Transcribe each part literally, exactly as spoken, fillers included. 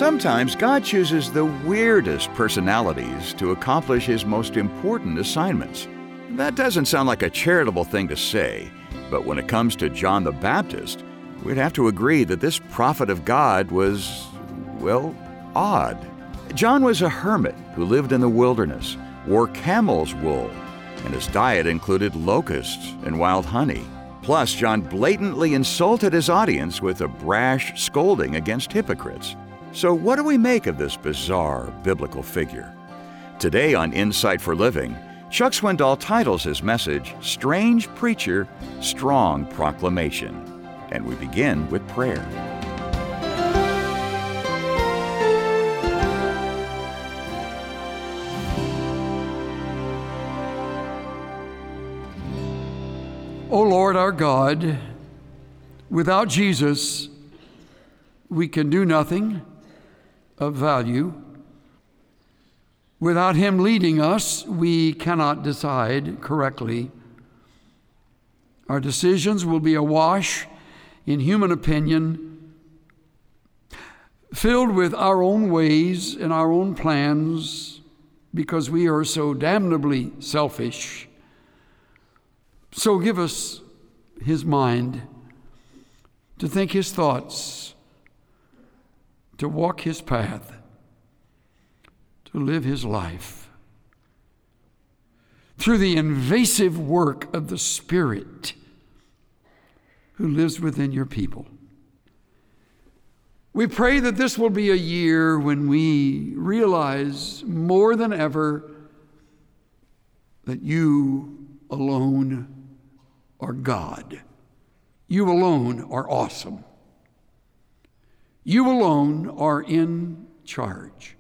Sometimes God chooses the weirdest personalities to accomplish His most important assignments. That doesn't sound like a charitable thing to say, but when it comes to John the Baptist, we'd have to agree that this prophet of God was, well, odd. John was a hermit who lived in the wilderness, wore camel's wool, and his diet included locusts and wild honey. Plus, John blatantly insulted his audience with a brash scolding against hypocrites. So what do we make of this bizarre biblical figure? Today on Insight for Living, Chuck Swindoll titles his message, Strange Preacher, Strong Proclamation. And we begin with prayer. O Lord our God, without Jesus, we can do nothing of value. Without Him leading us, we cannot decide correctly. Our decisions will be awash in human opinion, filled with our own ways and our own plans, because we are so damnably selfish. So give us His mind to think His thoughts, to walk His path, to live His life. Through the invasive work of the Spirit who lives within your people. We pray that this will be a year when we realize more than ever that you alone are God. You alone are awesome. You alone are in charge.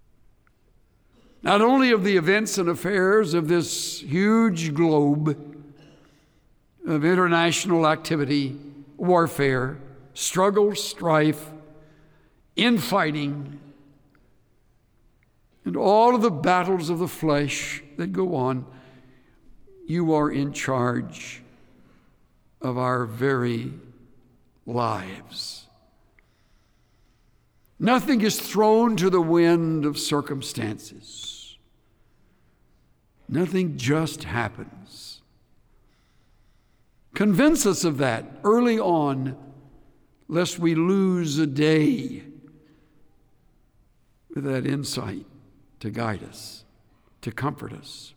Not only of the events and affairs of this huge globe of international activity, warfare, struggle, strife, infighting, and all of the battles of the flesh that go on, you are in charge of our very lives. Nothing is thrown to the wind of circumstances. Nothing just happens. Convince us of that early on, lest we lose a day with that insight to guide us, to comfort us.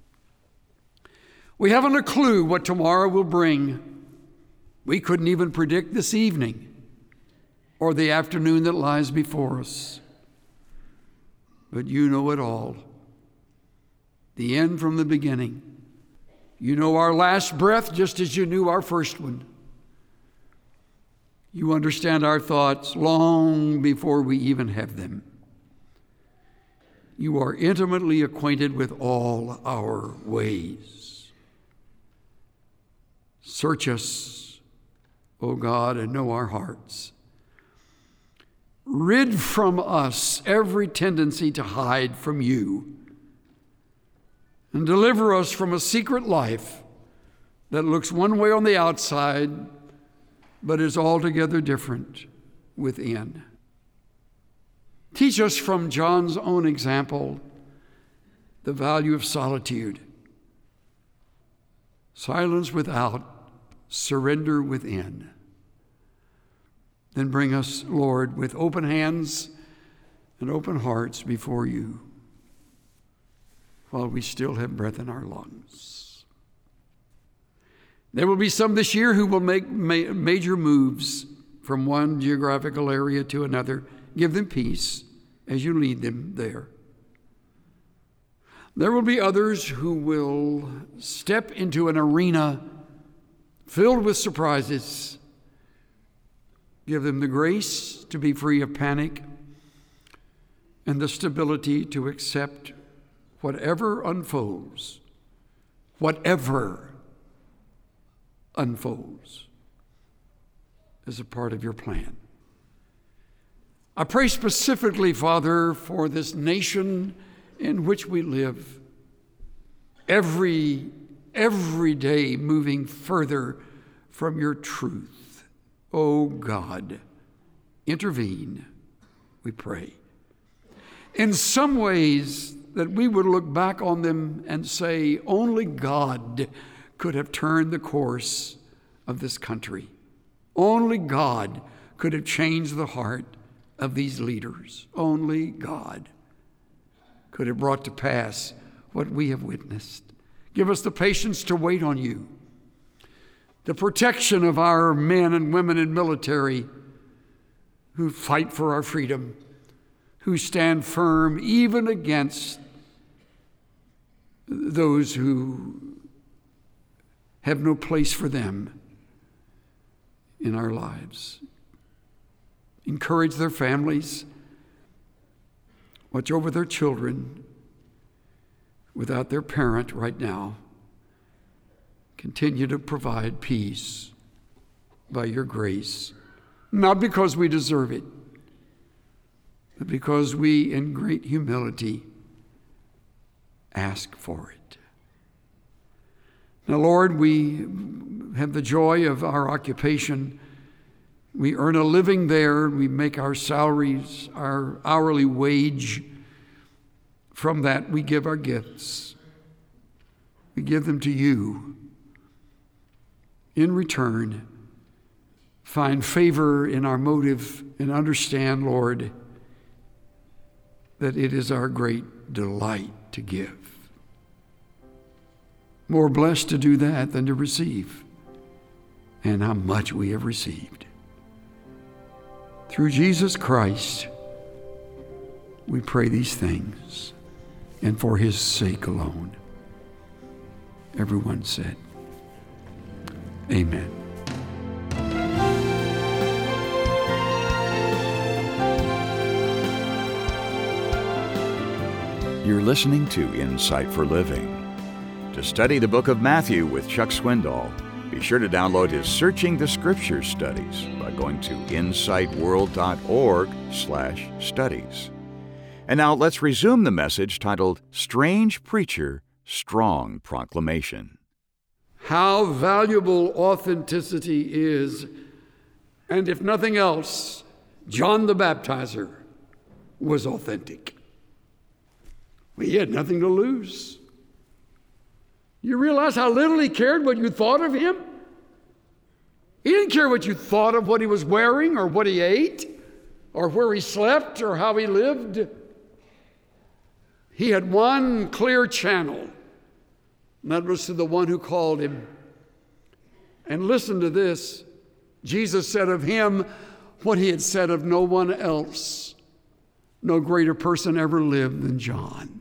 We haven't a clue what tomorrow will bring. We couldn't even predict this evening or the afternoon that lies before us. But you know it all. The end from the beginning. You know our last breath just as you knew our first one. You understand our thoughts long before we even have them. You are intimately acquainted with all our ways. Search us, O God, and know our hearts. Rid from us every tendency to hide from you, and deliver us from a secret life that looks one way on the outside, but is altogether different within. Teach us from John's own example the value of solitude. Silence without, surrender within. Then bring us, Lord, with open hands and open hearts before you while we still have breath in our lungs. There will be some this year who will make ma- major moves from one geographical area to another. Give them peace as you lead them there. There will be others who will step into an arena filled with surprises. Give them the grace to be free of panic and the stability to accept whatever unfolds, whatever unfolds as a part of your plan. I pray specifically, Father, for this nation in which we live, every, every day moving further from your truth. Oh God, intervene, we pray. In some ways that we would look back on them and say, only God could have turned the course of this country. Only God could have changed the heart of these leaders. Only God could have brought to pass what we have witnessed. Give us the patience to wait on you, the protection of our men and women in military who fight for our freedom, who stand firm even against those who have no place for them in our lives. Encourage their families. Watch over their children without their parent right now. Continue to provide peace by your grace, not because we deserve it, but because we, in great humility, ask for it. Now, Lord, we have the joy of our occupation. We earn a living there. We make our salaries, our hourly wage. From that, we give our gifts. We give them to you. In return, find favor in our motive and understand, Lord, that it is our great delight to give. More blessed to do that than to receive, and how much we have received. Through Jesus Christ, we pray these things, and for his sake alone. Everyone said, amen. You're listening to Insight for Living. To study the book of Matthew with Chuck Swindoll, be sure to download his Searching the Scriptures studies by going to insightworld.org slash studies. And now let's resume the message titled, Strange Preacher, Strong Proclamation. How valuable authenticity is, and if nothing else, John the Baptizer was authentic. Well, he had nothing to lose. You realize how little he cared what you thought of him? He didn't care what you thought of what he was wearing or what he ate or where he slept or how he lived. He had one clear channel, and that was to the one who called him. And listen to this. Jesus said of him what he had said of no one else. No greater person ever lived than John.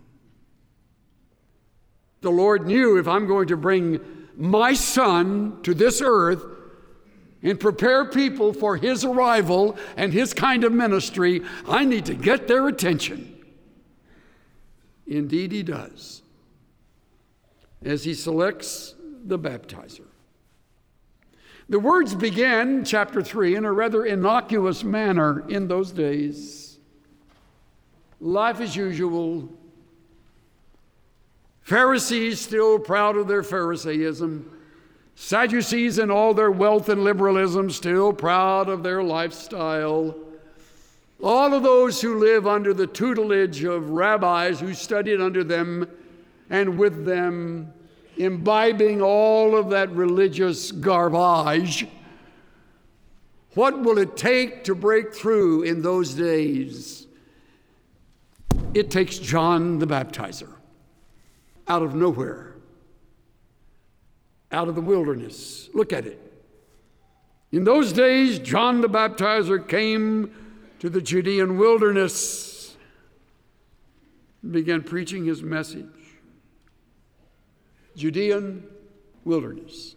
The Lord knew, if I'm going to bring my son to this earth and prepare people for his arrival and his kind of ministry, I need to get their attention. Indeed, he does, as he selects the baptizer. The words began, chapter three, in a rather innocuous manner in those days. Life as usual. Pharisees still proud of their Pharisaism. Sadducees in all their wealth and liberalism still proud of their lifestyle. All of those who live under the tutelage of rabbis who studied under them and with them, imbibing all of that religious garbage. What will it take to break through in those days? It takes John the Baptizer. Out of nowhere, out of the wilderness. Look at it. In those days, John the Baptizer came to the Judean wilderness and began preaching his message. Judean wilderness.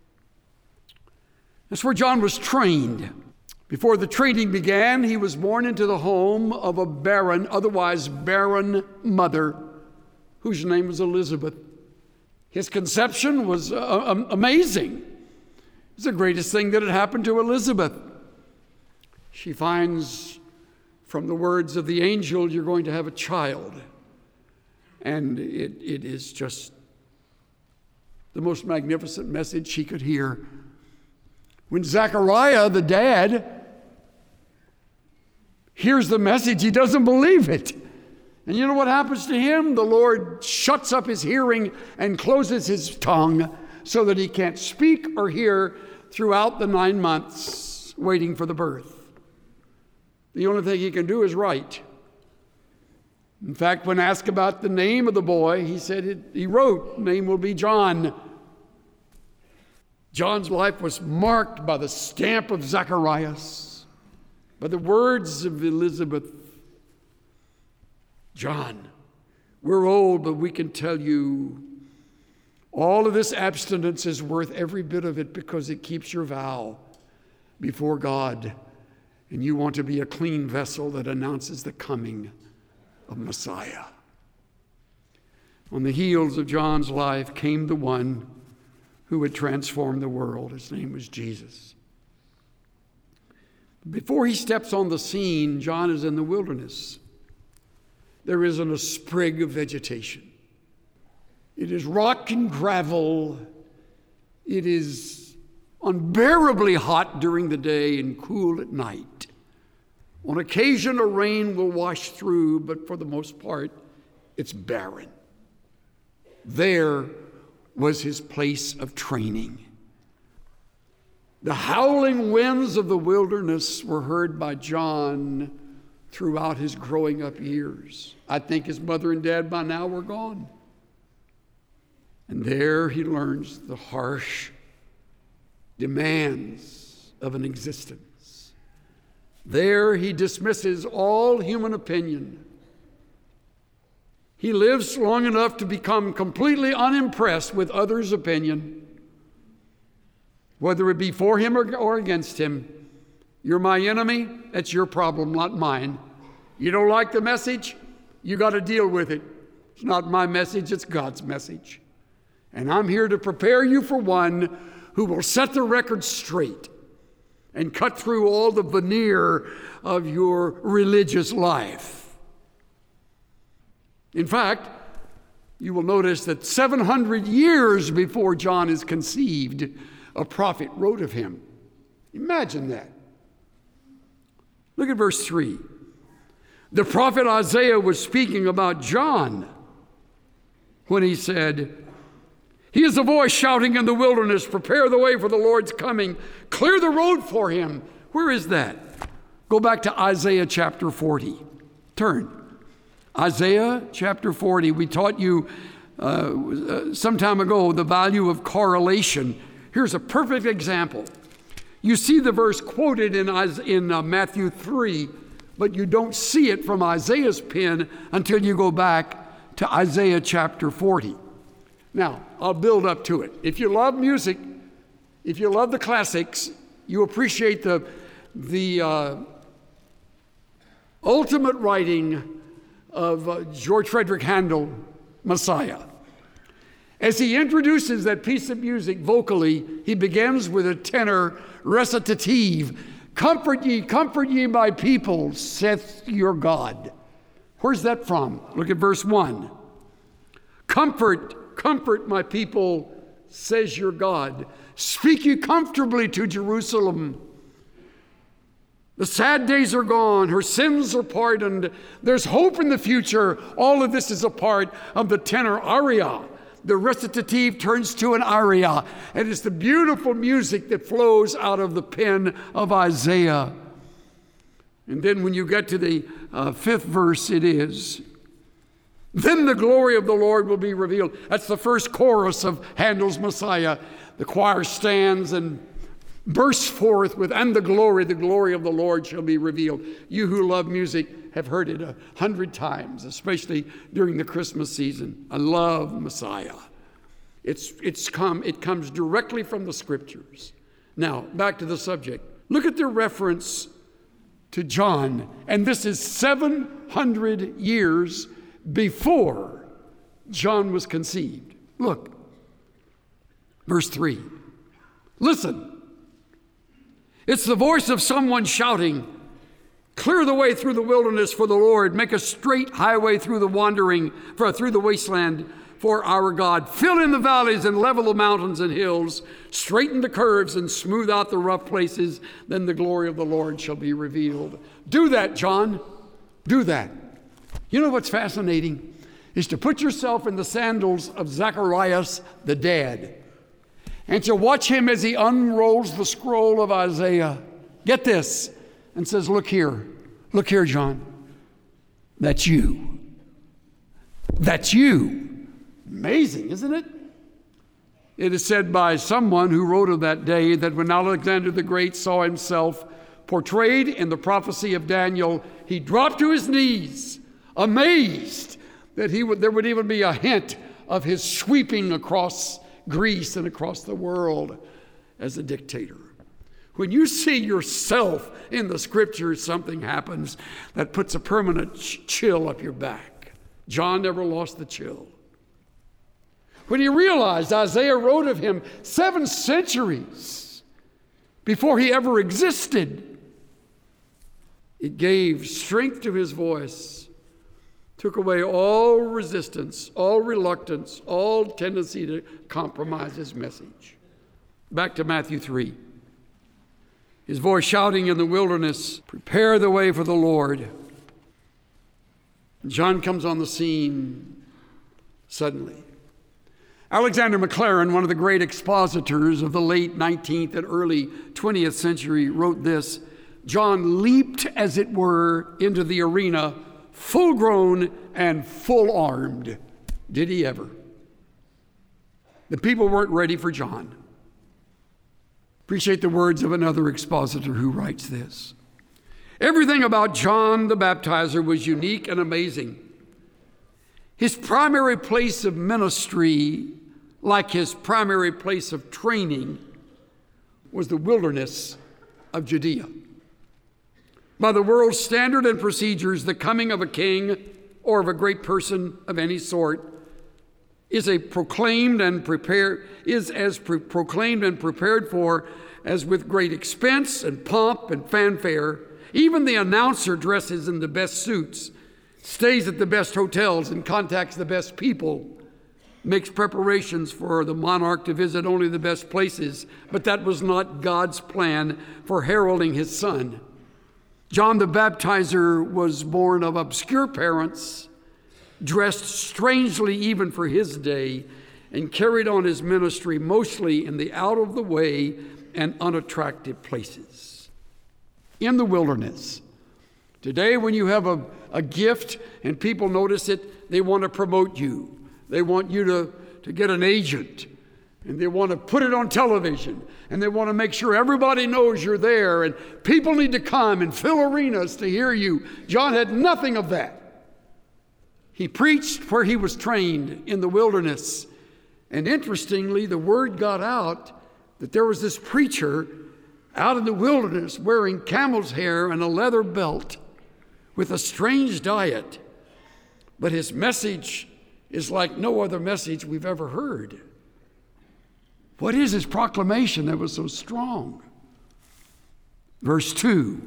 That's where John was trained. Before the training began, he was born into the home of a barren, otherwise barren mother, whose name was Elizabeth. His conception was uh, amazing. It's the greatest thing that had happened to Elizabeth. She finds from the words of the angel, you're going to have a child. And it, it is just the most magnificent message she could hear. When Zechariah, the dad, hears the message, he doesn't believe it. And you know what happens to him? The Lord shuts up his hearing and closes his tongue so that he can't speak or hear throughout the nine months waiting for the birth. The only thing he can do is write. In fact, when asked about the name of the boy, he said it, he wrote, name will be John. John's life was marked by the stamp of Zacharias, by the words of Elizabeth. John, we're old, but we can tell you all of this abstinence is worth every bit of it because it keeps your vow before God, and you want to be a clean vessel that announces the coming of Messiah. On the heels of John's life came the one who would transform the world. His name was Jesus. Before he steps on the scene, John is in the wilderness. There isn't a sprig of vegetation. It is rock and gravel. It is unbearably hot during the day and cool at night. On occasion, a rain will wash through, but for the most part, it's barren. There was his place of training. The howling winds of the wilderness were heard by John throughout his growing up years. I think his mother and dad by now were gone. And there he learns the harsh demands of an existence. There he dismisses all human opinion. He lives long enough to become completely unimpressed with others' opinion, whether it be for him or, or against him. You're my enemy, that's your problem, not mine. You don't like the message, you got to deal with it. It's not my message, it's God's message. And I'm here to prepare you for one who will set the record straight and cut through all the veneer of your religious life. In fact, you will notice that seven hundred years before John is conceived, a prophet wrote of him. Imagine that. Look at verse three. The prophet Isaiah was speaking about John when he said, he is a voice shouting in the wilderness, prepare the way for the Lord's coming, clear the road for him. Where is that? Go back to Isaiah chapter forty. Turn. Isaiah chapter forty. We taught you uh, some time ago the value of correlation. Here's a perfect example. You see the verse quoted in, in uh, Matthew three, but you don't see it from Isaiah's pen until you go back to Isaiah chapter forty. Now, I'll build up to it. If you love music, if you love the classics, you appreciate the, the uh, ultimate writing of uh, George Frederick Handel, Messiah. As he introduces that piece of music vocally, he begins with a tenor recitative. Comfort ye, comfort ye my people, saith your God. Where's that from? Look at verse one. Comfort, comfort my people, says your God. Speak ye comfortably to Jerusalem. The sad days are gone. Her sins are pardoned. There's hope in the future. All of this is a part of the tenor aria. The recitative turns to an aria, and it's the beautiful music that flows out of the pen of Isaiah. And then when you get to the uh, fifth verse, it is, then the glory of the Lord will be revealed. That's the first chorus of Handel's Messiah. The choir stands and bursts forth with, and the glory, the glory of the Lord shall be revealed. You who love music have heard it a hundred times, especially during the Christmas season. I love Messiah. It's, it's come, it comes directly from the scriptures. Now, back to the subject. Look at the reference to John, and this is seven hundred years before John was conceived. Look, verse three. Listen, it's the voice of someone shouting, clear the way through the wilderness for the Lord, make a straight highway through the wandering, for through the wasteland for our God. Fill in the valleys and level the mountains and hills. Straighten the curves and smooth out the rough places. Then the glory of the Lord shall be revealed. Do that, John. Do that. You know what's fascinating? Is to put yourself in the sandals of Zacharias the dad and to watch him as he unrolls the scroll of Isaiah. Get this. And says, look here. Look here, John. That's you. That's you. Amazing, isn't it? It is said by someone who wrote of that day that when Alexander the Great saw himself portrayed in the prophecy of Daniel, he dropped to his knees, amazed that he would, there would even be a hint of his sweeping across Greece and across the world as a dictator. When you see yourself in the scriptures, something happens that puts a permanent ch- chill up your back. John never lost the chill. When he realized Isaiah wrote of him seven centuries before he ever existed, it gave strength to his voice, took away all resistance, all reluctance, all tendency to compromise his message. Back to Matthew three. His voice shouting in the wilderness, prepare the way for the Lord. John comes on the scene suddenly. Alexander Maclaren, one of the great expositors of the late nineteenth and early twentieth century, wrote this: John leaped, as it were, into the arena, full grown and full armed. Did he ever? The people weren't ready for John. Appreciate the words of another expositor who writes this. Everything about John the Baptizer was unique and amazing. His primary place of ministry, like his primary place of training, was the wilderness of Judea. By the world's standard and procedures, the coming of a king or of a great person of any sort is a proclaimed and prepared is as pre- proclaimed and prepared for as with great expense and pomp and fanfare. Even the announcer dresses in the best suits, stays at the best hotels, and contacts the best people, makes preparations for the monarch to visit only the best places. But that was not God's plan for heralding his son. John the Baptizer was born of obscure parents, dressed strangely even for his day, and carried on his ministry mostly in the out-of-the-way and unattractive places. In the wilderness. Today, when you have a, a gift and people notice it, they want to promote you. They want you to, to get an agent, and they want to put it on television, and they want to make sure everybody knows you're there, and people need to come and fill arenas to hear you. John had nothing of that. He preached where he was trained, in the wilderness. And interestingly, the word got out that there was this preacher out in the wilderness wearing camel's hair and a leather belt with a strange diet. But his message is like no other message we've ever heard. What is his proclamation that was so strong? Verse two,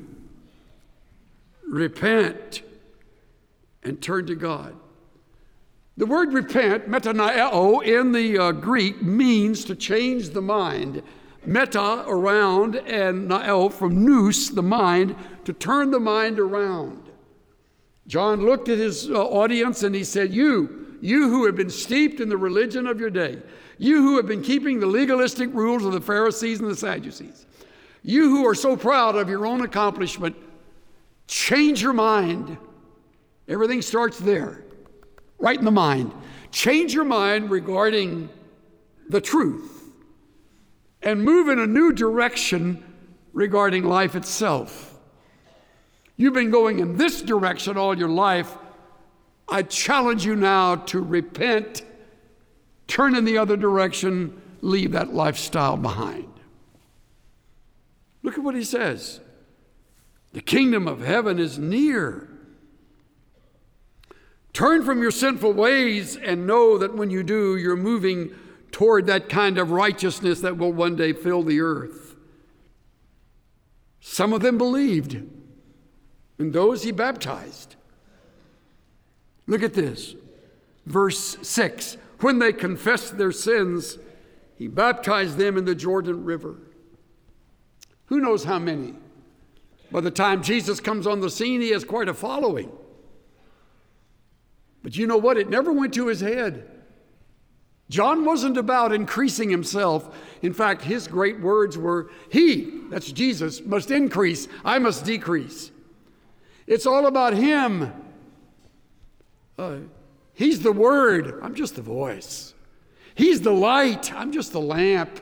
repent and turn to God. The word repent, metanoeo, in the uh, Greek means to change the mind. Meta, around, and naeo, from nous, the mind, to turn the mind around. John looked at his uh, audience and he said, you, you who have been steeped in the religion of your day, you who have been keeping the legalistic rules of the Pharisees and the Sadducees, you who are so proud of your own accomplishment, change your mind. Everything starts there. Right in the mind. Change your mind regarding the truth and move in a new direction regarding life itself. You've been going in this direction all your life. I challenge you now to repent, turn in the other direction, leave that lifestyle behind. Look at what he says. The kingdom of heaven is near. Turn from your sinful ways and know that when you do, you're moving toward that kind of righteousness that will one day fill the earth. Some of them believed, and those he baptized. Look at this, verse six. when they confessed their sins, he baptized them in the Jordan River. Who knows how many? By the time Jesus comes on the scene, he has quite a following. But you know what? It never went to his head. John wasn't about increasing himself. In fact, his great words were, he, that's Jesus, must increase, I must decrease. It's all about him. Uh, he's the Word, I'm just the voice. He's the light, I'm just the lamp.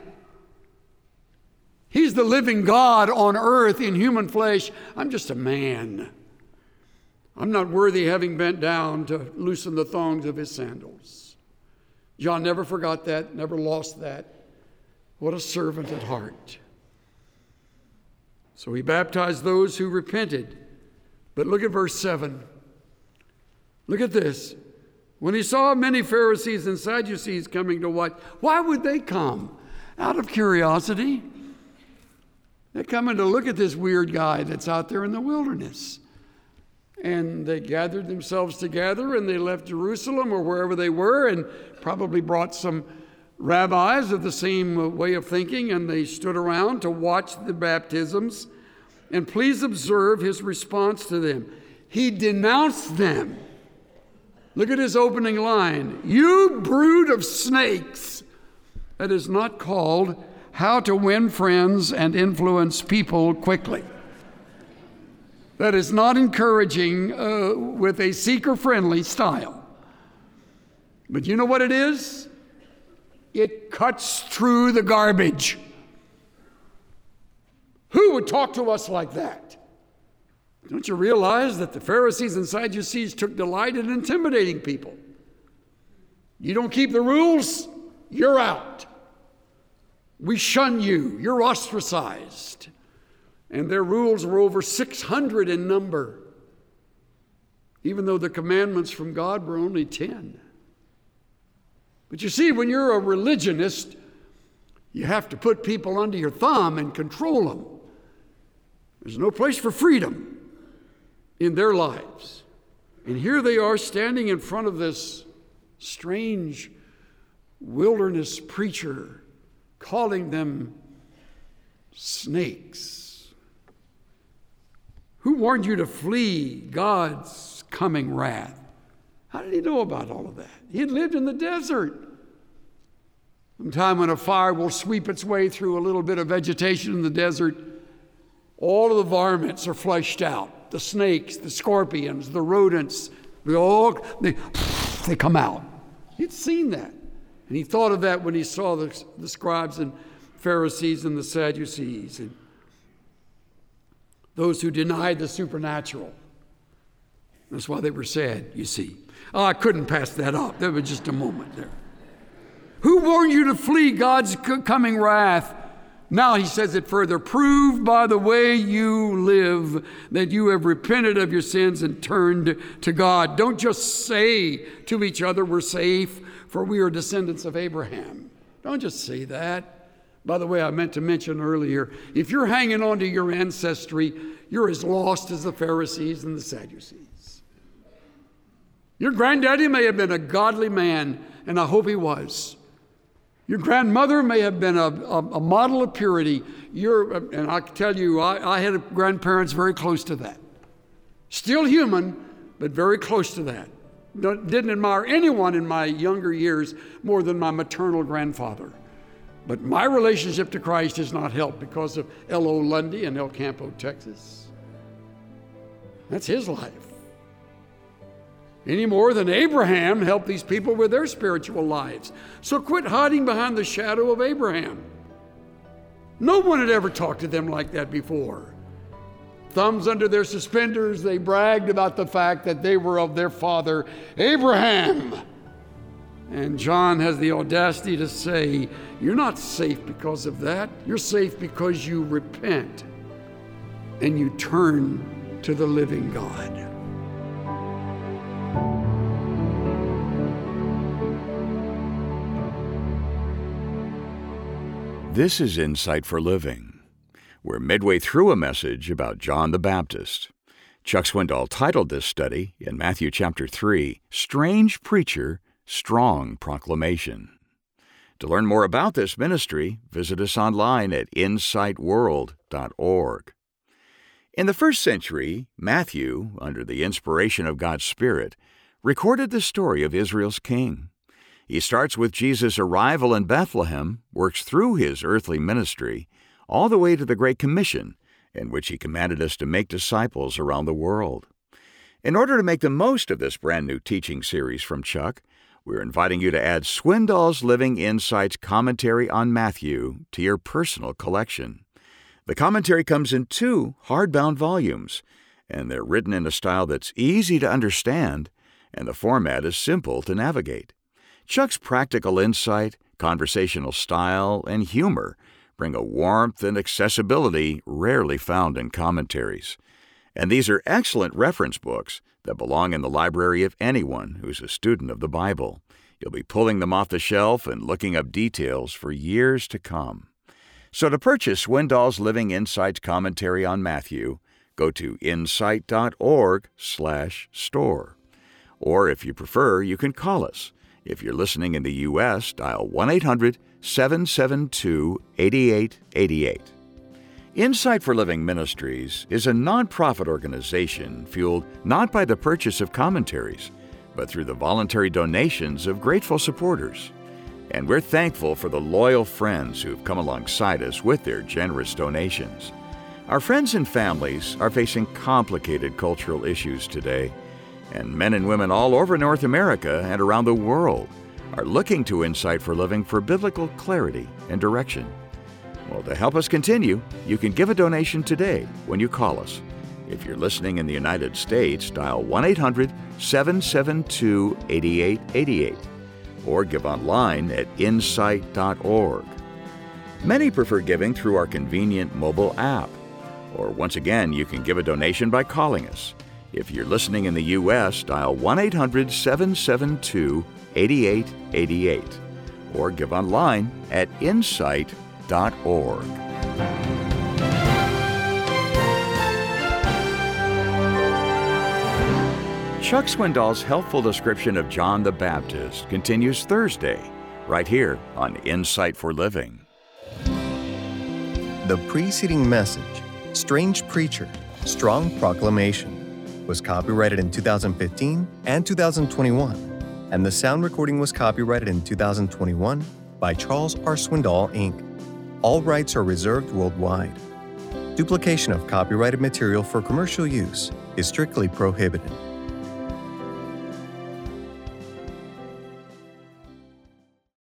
He's the living God on earth in human flesh, I'm just a man. I'm not worthy, having bent down to loosen the thongs of his sandals. John never forgot that, never lost that. What a servant at heart. So he baptized those who repented. But look at verse seven. Look at this. When he saw many Pharisees and Sadducees coming to what? Why would they come? Out of curiosity. They're coming to look at this weird guy that's out there in the wilderness. And they gathered themselves together and they left Jerusalem or wherever they were and probably brought some rabbis of the same way of thinking, and they stood around to watch the baptisms. And please observe his response to them. He denounced them. Look at his opening line. You brood of snakes. That is not called how to win friends and influence people quickly. That is not encouraging uh, with a seeker-friendly style. But you know what it is? It cuts through the garbage. Who would talk to us like that? Don't you realize that the Pharisees and Sadducees took delight in intimidating people? You don't keep the rules, you're out. We shun you, you're ostracized. And their rules were over six hundred in number, even though the commandments from God were only ten. But you see, when you're a religionist, you have to put people under your thumb and control them. There's no place for freedom in their lives. And here they are standing in front of this strange wilderness preacher, calling them snakes. Who warned you to flee God's coming wrath? How did he know about all of that? He had lived in the desert. Sometime when a fire will sweep its way through a little bit of vegetation in the desert, all of the varmints are flushed out. The snakes, the scorpions, the rodents, they all, they, they come out. He'd seen that. And he thought of that when he saw the, the scribes and Pharisees and the Sadducees and those who denied the supernatural. That's why they were sad, you see. Oh, I couldn't pass that up. There was just a moment there. Who warned you to flee God's coming wrath? Now he says it further. Prove by the way you live that you have repented of your sins and turned to God. Don't just say to each other, we're safe, for we are descendants of Abraham. Don't just say that. By the way, I meant to mention earlier, if you're hanging on to your ancestry, you're as lost as the Pharisees and the Sadducees. Your granddaddy may have been a godly man, and I hope he was. Your grandmother may have been a, a, a model of purity. You're, and I can tell you, I, I had grandparents very close to that. Still human, but very close to that. Didn't admire anyone in my younger years more than my maternal grandfather. But my relationship to Christ is not helped because of L O Lundy in El Campo, Texas. That's his life. Any more than Abraham helped these people with their spiritual lives. So quit hiding behind the shadow of Abraham. No one had ever talked to them like that before. Thumbs under their suspenders, they bragged about the fact that they were of their father, Abraham. And John has the audacity to say, you're not safe because of that. You're safe because you repent and you turn to the living God. This is Insight for Living. We're midway through a message about John the Baptist. Chuck Swindoll titled this study in Matthew chapter three, Strange Preacher Strong Proclamation. To learn more about this ministry, visit us online at insight world dot org. In the first century, Matthew, under the inspiration of God's Spirit, recorded the story of Israel's king. He starts with Jesus' arrival in Bethlehem, works through his earthly ministry, all the way to the Great Commission, in which he commanded us to make disciples around the world. In order to make the most of this brand new teaching series from Chuck, we're inviting you to add Swindoll's Living Insights Commentary on Matthew to your personal collection. The commentary comes in two hardbound volumes, and they're written in a style that's easy to understand, and the format is simple to navigate. Chuck's practical insight, conversational style, and humor bring a warmth and accessibility rarely found in commentaries. And these are excellent reference books that belong in the library of anyone who's a student of the Bible. You'll be pulling them off the shelf and looking up details for years to come. So to purchase Swindoll's Living Insights Commentary on Matthew, go to insight dot org slash store. Or if you prefer, you can call us. If you're listening in the U S, dial one eight hundred seven seven two eight eight eight eight. Insight for Living Ministries is a nonprofit organization fueled not by the purchase of commentaries, but through the voluntary donations of grateful supporters. And we're thankful for the loyal friends who've come alongside us with their generous donations. Our friends and families are facing complicated cultural issues today, and men and women all over North America and around the world are looking to Insight for Living for biblical clarity and direction. Well, to help us continue, you can give a donation today when you call us. If you're listening in the United States, dial one eight hundred seven seven two eight eight eight eight or give online at insight dot org. Many prefer giving through our convenient mobile app. Or once again, you can give a donation by calling us. If you're listening in the U S, dial one eight hundred seven seven two eight eight eight eight or give online at insight dot org. Chuck Swindoll's helpful description of John the Baptist continues Thursday, right here on Insight for Living. The preceding message, Strange Preacher, Strong Proclamation, was copyrighted in two thousand fifteen and two thousand twenty-one, and the sound recording was copyrighted in two thousand twenty-one by Charles R. Swindoll, Incorporated. All rights are reserved worldwide. Duplication of copyrighted material for commercial use is strictly prohibited.